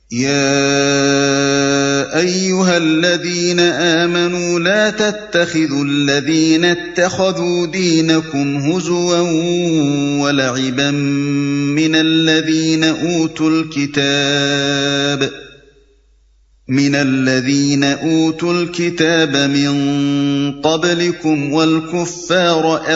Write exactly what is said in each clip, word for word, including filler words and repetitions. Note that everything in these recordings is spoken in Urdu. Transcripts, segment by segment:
يا أيها الذين آمنوا لا تتخذوا الذين اتخذوا دينكم هزوا ولعبا من الذين أوتوا الكتاب من الذين أوتوا الكتاب من قبلكم والكفار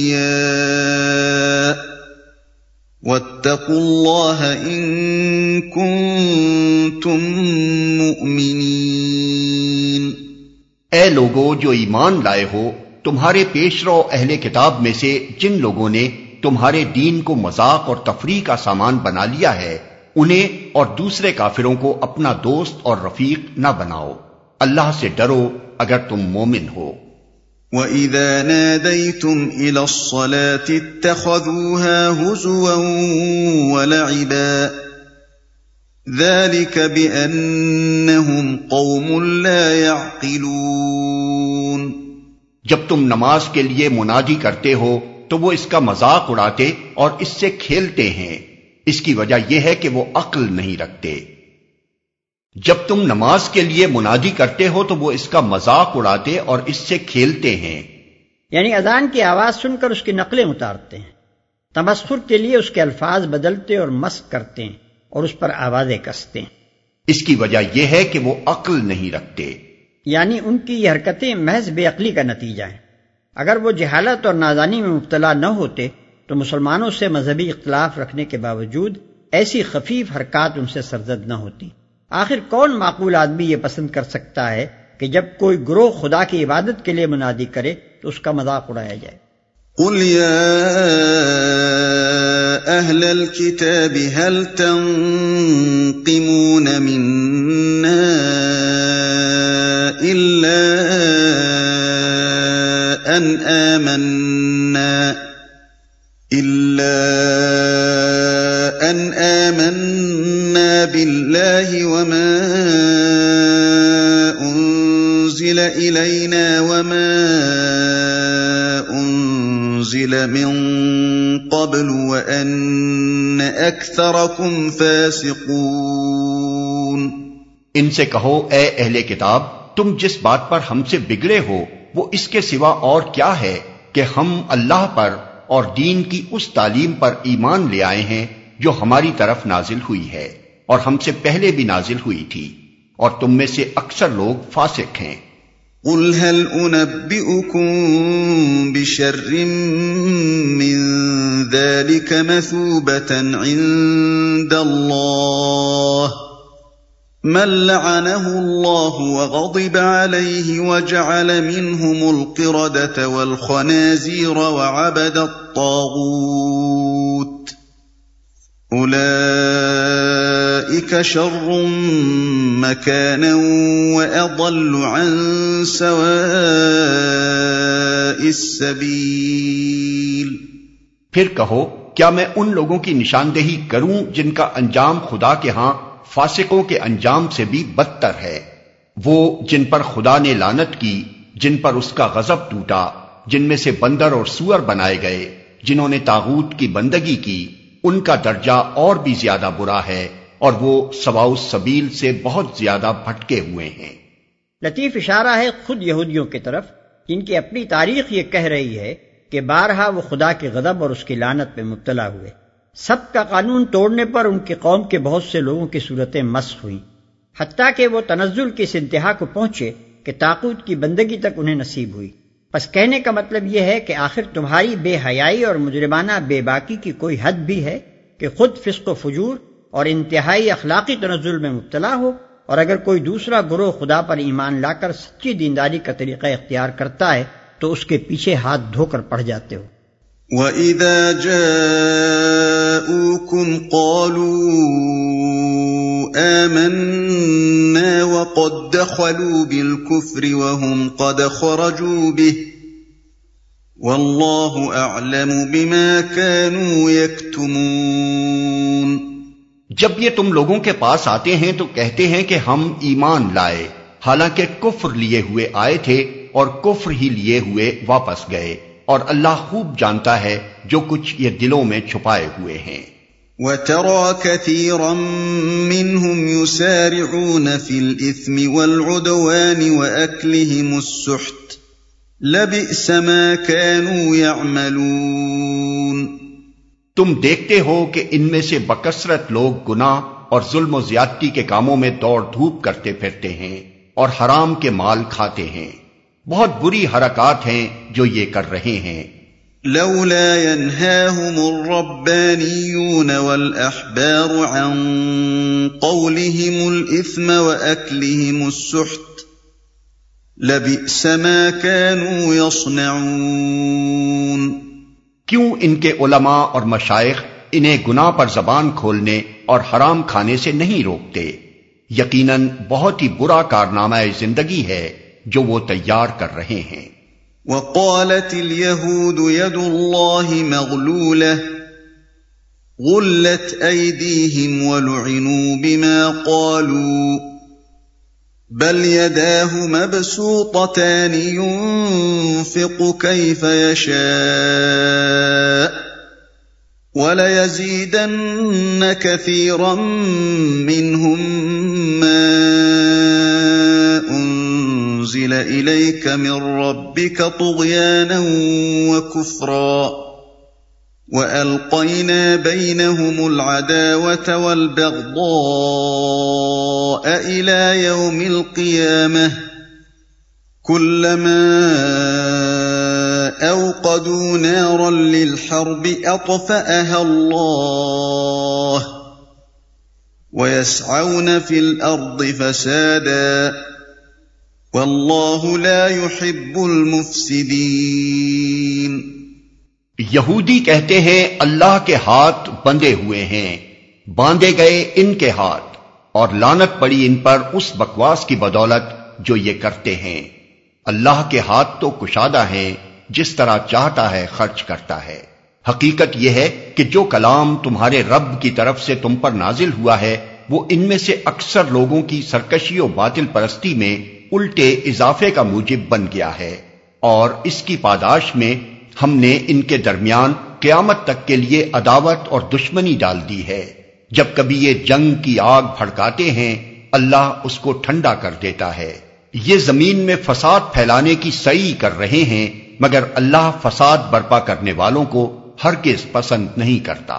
أولياء واتقوا الله إن كنتم مؤمنين۔ اے لوگو جو ایمان لائے ہو، تمہارے پیشرو اہل کتاب میں سے جن لوگوں نے تمہارے دین کو مذاق اور تفریح کا سامان بنا لیا ہے، انہیں اور دوسرے کافروں کو اپنا دوست اور رفیق نہ بناؤ۔ اللہ سے ڈرو اگر تم مومن ہو۔ وَإِذَا نَادَيْتُمْ إِلَى الصَّلَاةِ اتَّخَذُوهَا هُزُوًا وَلَعِبًا ذَلِكَ بِأَنَّهُمْ قَوْمٌ لَا يَعْقِلُونَ۔ جب تم نماز کے لیے منادی کرتے ہو تو وہ اس کا مذاق اڑاتے اور اس سے کھیلتے ہیں، اس کی وجہ یہ ہے کہ وہ عقل نہیں رکھتے۔ جب تم نماز کے لیے منادی کرتے ہو تو وہ اس کا مذاق اڑاتے اور اس سے کھیلتے ہیں، یعنی اذان کی آواز سن کر اس کی نقلیں اتارتے ہیں، تمسخر کے لیے اس کے الفاظ بدلتے اور مسخ کرتے ہیں اور اس پر آوازیں کستے ہیں۔ اس کی وجہ یہ ہے کہ وہ عقل نہیں رکھتے، یعنی ان کی یہ حرکتیں محض بے عقلی کا نتیجہ ہیں۔ اگر وہ جہالت اور نادانی میں مبتلا نہ ہوتے تو مسلمانوں سے مذہبی اختلاف رکھنے کے باوجود ایسی خفیف حرکات ان سے سرزد نہ ہوتی۔ آخر کون معقول آدمی یہ پسند کر سکتا ہے کہ جب کوئی گروہ خدا کی عبادت کے لیے منادی کرے تو اس کا مذاق اڑایا جائے؟ قل یا اہل الكتاب هل تنقمون منا الا ان آمنا الا ان آمنا بالله وما أنزل إلينا وما أنزل من قبل وأن أكثركم فاسقون۔ ان سے کہو اے اہل کتاب، تم جس بات پر ہم سے بگڑے ہو وہ اس کے سوا اور کیا ہے کہ ہم اللہ پر اور دین کی اس تعلیم پر ایمان لے آئے ہیں جو ہماری طرف نازل ہوئی ہے اور ہم سے پہلے بھی نازل ہوئی تھی، اور تم میں سے اکثر لوگ فاسق ہیں۔ قل هل انبئكم بشر من ذلك مثوبة عند الله من لعنه الله وغضب عليه وجعل منهم القردة والخنازير وعبد الطاغوت أولئك شر مكانا وأضل عن سواء السبيل۔ پھر کہو کیا میں ان لوگوں کی نشاندہی کروں جن کا انجام خدا کے ہاں فاسقوں کے انجام سے بھی بدتر ہے؟ وہ جن پر خدا نے لعنت کی، جن پر اس کا غضب ٹوٹا، جن میں سے بندر اور سور بنائے گئے، جنہوں نے طاغوت کی بندگی کی، ان کا درجہ اور بھی زیادہ برا ہے اور وہ سواء السبیل سے بہت زیادہ بھٹکے ہوئے ہیں۔ لطیف اشارہ ہے خود یہودیوں کی طرف، جن کی اپنی تاریخ یہ کہہ رہی ہے کہ بارہا وہ خدا کے غضب اور اس کی لعنت میں مبتلا ہوئے۔ سب کا قانون توڑنے پر ان کی قوم کے بہت سے لوگوں کی صورتیں مسخ ہوئیں، حتیٰ کہ وہ تنزل کی اس انتہا کو پہنچے کہ طاغوت کی بندگی تک انہیں نصیب ہوئی۔ بس کہنے کا مطلب یہ ہے کہ آخر تمہاری بے حیائی اور مجرمانہ بے باکی کی کوئی حد بھی ہے کہ خود فسق و فجور اور انتہائی اخلاقی تنزل میں مبتلا ہو، اور اگر کوئی دوسرا گروہ خدا پر ایمان لا کر سچی دینداری کا طریقہ اختیار کرتا ہے تو اس کے پیچھے ہاتھ دھو کر پڑ جاتے ہو۔ وَإِذَا جَاءُوكُمْ قَالُوا آمَنَّا وَقَدْ دَخَلُوا بِالْكُفْرِ وَهُمْ قَدْ خَرَجُوا بِهِ وَاللَّهُ أَعْلَمُ بِمَا كَانُوا يَكْتُمُونَ۔ جب یہ تم لوگوں کے پاس آتے ہیں تو کہتے ہیں کہ ہم ایمان لائے، حالانکہ کفر لیے ہوئے آئے تھے اور کفر ہی لیے ہوئے واپس گئے، اور اللہ خوب جانتا ہے جو کچھ یہ دلوں میں چھپائے ہوئے ہیں۔ وترى كثيرا منهم يسارعون في الإثم والعدوان وأكلهم السحت لبئس ما كانوا يعملون۔ تم دیکھتے ہو کہ ان میں سے بکثرت لوگ گناہ اور ظلم و زیادتی کے کاموں میں دوڑ دھوپ کرتے پھرتے ہیں اور حرام کے مال کھاتے ہیں، بہت بری حرکات ہیں جو یہ کر رہے ہیں۔ لولا ينهاهم الربانيون والأحبار عن قولهم الإثم وأكلهم السحت لبئس ما كانوا يصنعون۔ کیوں ان کے علماء اور مشائخ انہیں گناہ پر زبان کھولنے اور حرام کھانے سے نہیں روکتے؟ یقیناً بہت ہی برا کارنامہ زندگی ہے جو وہ تیار کر رہے ہیں۔ وقالت اليهود يد الله مغلولة غلت أيديهم ولعنوا بما قالوا بل يداه مبسوطتان ينفق كيف يشاء وَلَيَزِيدَنَّ كَثِيرًا مِّنْهُمْ مَا أُنزِلَ إِلَيْكَ مِن رَّبِّكَ طُغْيَانًا وَكُفْرًا وَأَلْقَيْنَا بَيْنَهُمُ الْعَدَاوَةَ وَالْبَغْضَاءَ إِلَى يَوْمِ الْقِيَامَةِ كُلَّمَا أوقدوا نارا للحرب أطفأها الله ويسعون في الأرض فسادا والله لا يحب المفسدين۔ یہودی کہتے ہیں اللہ کے ہاتھ بندھے ہوئے ہیں، باندھے گئے ان کے ہاتھ، اور لعنت پڑی ان پر اس بکواس کی بدولت جو یہ کرتے ہیں۔ اللہ کے ہاتھ تو کشادہ ہیں، جس طرح چاہتا ہے خرچ کرتا ہے۔ حقیقت یہ ہے کہ جو کلام تمہارے رب کی طرف سے تم پر نازل ہوا ہے وہ ان میں سے اکثر لوگوں کی سرکشی و باطل پرستی میں الٹے اضافے کا موجب بن گیا ہے، اور اس کی پاداش میں ہم نے ان کے درمیان قیامت تک کے لیے عداوت اور دشمنی ڈال دی ہے۔ جب کبھی یہ جنگ کی آگ بھڑکاتے ہیں اللہ اس کو ٹھنڈا کر دیتا ہے۔ یہ زمین میں فساد پھیلانے کی سعی کر رہے ہیں، مگر اللہ فساد برپا کرنے والوں کو ہرگز پسند نہیں کرتا۔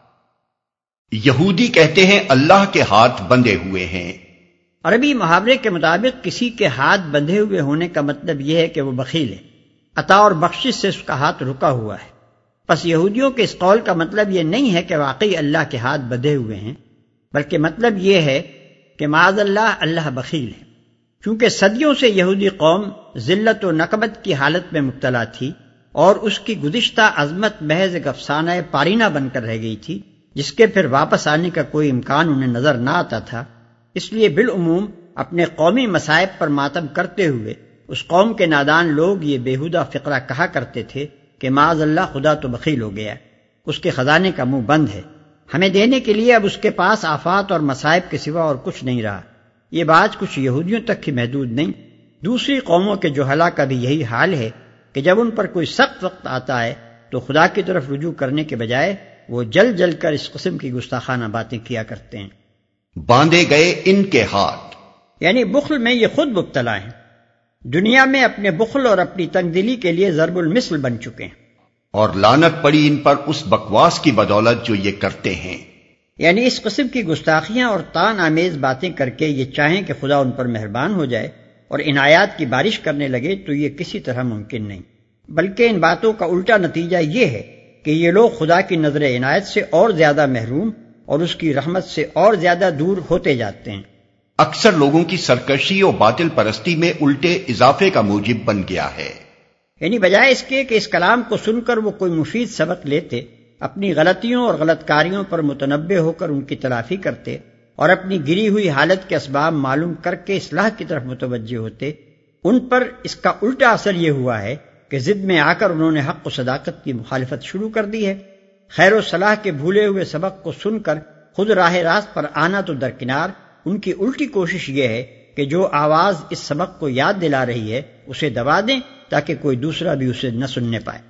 یہودی کہتے ہیں اللہ کے ہاتھ بندھے ہوئے ہیں۔ عربی محاورے کے مطابق کسی کے ہاتھ بندھے ہوئے ہونے کا مطلب یہ ہے کہ وہ بخیل ہے، عطا اور بخشش سے اس کا ہاتھ رکا ہوا ہے۔ پس یہودیوں کے اس قول کا مطلب یہ نہیں ہے کہ واقعی اللہ کے ہاتھ بندھے ہوئے ہیں، بلکہ مطلب یہ ہے کہ معاذ اللہ اللہ بخیل ہے۔ چونکہ صدیوں سے یہودی قوم ذلت و نکبت کی حالت میں مبتلا تھی اور اس کی گزشتہ عظمت محض ایک افسانہ پارینہ بن کر رہ گئی تھی، جس کے پھر واپس آنے کا کوئی امکان انہیں نظر نہ آتا تھا، اس لیے بالعموم اپنے قومی مصائب پر ماتم کرتے ہوئے اس قوم کے نادان لوگ یہ بیہودہ فقرہ کہا کرتے تھے کہ معاذ اللہ خدا تو بخیل ہو گیا، اس کے خزانے کا منہ بند ہے، ہمیں دینے کے لیے اب اس کے پاس آفات اور مصائب کے سوا اور کچھ نہیں رہا۔ یہ بات کچھ یہودیوں تک ہی محدود نہیں، دوسری قوموں کے جہلا کا بھی یہی حال ہے کہ جب ان پر کوئی سخت وقت آتا ہے تو خدا کی طرف رجوع کرنے کے بجائے وہ جل جل کر اس قسم کی گستاخانہ باتیں کیا کرتے ہیں۔ باندھے گئے ان کے ہاتھ، یعنی بخل میں یہ خود مبتلا ہیں، دنیا میں اپنے بخل اور اپنی تنگ دلی کے لیے ضرب المثل بن چکے ہیں، اور لعنت پڑی ان پر اس بکواس کی بدولت جو یہ کرتے ہیں۔ یعنی اس قسم کی گستاخیاں اور طعن آمیز باتیں کر کے یہ چاہیں کہ خدا ان پر مہربان ہو جائے اور عنایات کی بارش کرنے لگے تو یہ کسی طرح ممکن نہیں، بلکہ ان باتوں کا الٹا نتیجہ یہ ہے کہ یہ لوگ خدا کی نظر عنایت سے اور زیادہ محروم اور اس کی رحمت سے اور زیادہ دور ہوتے جاتے ہیں۔ اکثر لوگوں کی سرکشی اور باطل پرستی میں الٹے اضافے کا موجب بن گیا ہے، یعنی بجائے اس کے کہ اس کلام کو سن کر وہ کوئی مفید سبق لیتے، اپنی غلطیوں اور غلط کاریوں پر متنبہ ہو کر ان کی تلافی کرتے اور اپنی گری ہوئی حالت کے اسباب معلوم کر کے اصلاح کی طرف متوجہ ہوتے، ان پر اس کا الٹا اثر یہ ہوا ہے کہ ضد میں آ کر انہوں نے حق و صداقت کی مخالفت شروع کر دی ہے۔ خیر و صلاح کے بھولے ہوئے سبق کو سن کر خود راہ راست پر آنا تو درکنار، ان کی الٹی کوشش یہ ہے کہ جو آواز اس سبق کو یاد دلا رہی ہے اسے دبا دیں تاکہ کوئی دوسرا بھی اسے نہ سننے پائے۔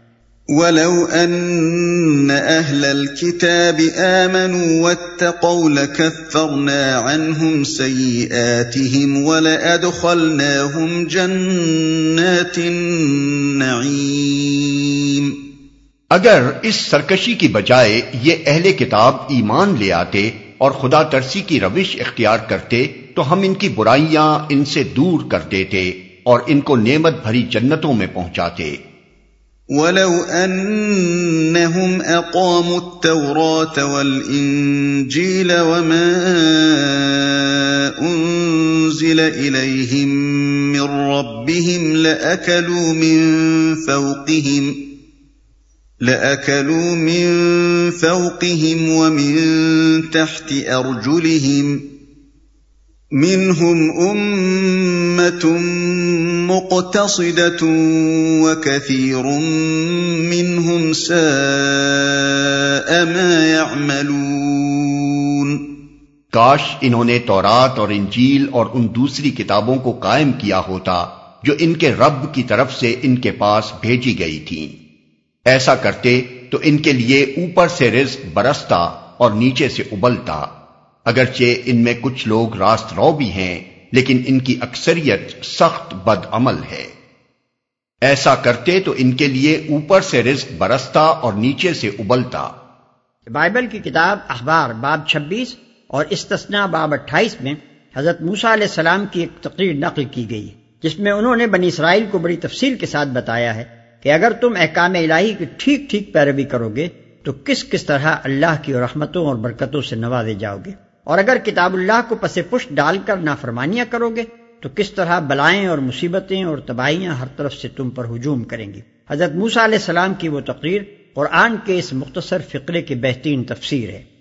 وَلَوْ أَنَّ أَهْلَ الْكِتَابِ آمَنُوا وَاتَّقَوْا لَكَفَّرْنَا عَنْهُمْ سَيِّئَاتِهِمْ وَلَأَدْخَلْنَاهُمْ جَنَّاتِ النَّعِيمِ۔ اگر اس سرکشی کی بجائے یہ اہل کتاب ایمان لے آتے اور خدا ترسی کی روش اختیار کرتے تو ہم ان کی برائیاں ان سے دور کر دیتے اور ان کو نعمت بھری جنتوں میں پہنچاتے۔ وَلَوْ أَنَّهُمْ أَقَامُوا التَّوْرَاةَ وَالْإِنْجِيلَ وَمَا أُنْزِلَ إِلَيْهِمْ مِنْ رَبِّهِمْ لَأَكَلُوا مِنْ فَوْقِهِمْ لَأَكَلُوا مِنْ فَوْقِهِمْ وَمِنْ تَحْتِ أَرْجُلِهِمْ مِنْهُمْ أُمَّةٌ مُقْتَصِدَةٌ وَكَثِيرٌ مِّنْهُمْ سَاءَ مَا يَعْمَلُونَ۔ کاش انہوں نے تورات اور انجیل اور ان دوسری کتابوں کو قائم کیا ہوتا جو ان کے رب کی طرف سے ان کے پاس بھیجی گئی تھیں۔ ایسا کرتے تو ان کے لیے اوپر سے رزق برستا اور نیچے سے ابلتا، اگرچہ ان میں کچھ لوگ راست رو بھی ہیں لیکن ان کی اکثریت سخت بد عمل ہے۔ ایسا کرتے تو ان کے لیے اوپر سے رزق برستا اور نیچے سے ابلتا۔ بائبل کی کتاب اخبار باب چھبیس اور استثناء باب اٹھائیس میں حضرت موسیٰ علیہ السلام کی ایک تقریر نقل کی گئی جس میں انہوں نے بنی اسرائیل کو بڑی تفصیل کے ساتھ بتایا ہے کہ اگر تم احکام الہی کی ٹھیک ٹھیک پیروی کرو گے تو کس کس طرح اللہ کی رحمتوں اور برکتوں سے نوازے جاؤ گے، اور اگر کتاب اللہ کو پس پشت ڈال کر نافرمانیاں کرو گے تو کس طرح بلائیں اور مصیبتیں اور تباہیاں ہر طرف سے تم پر ہجوم کریں گی۔ حضرت موسیٰ علیہ السلام کی وہ تقریر قرآن کے اس مختصر فقرے کی بہترین تفسیر ہے۔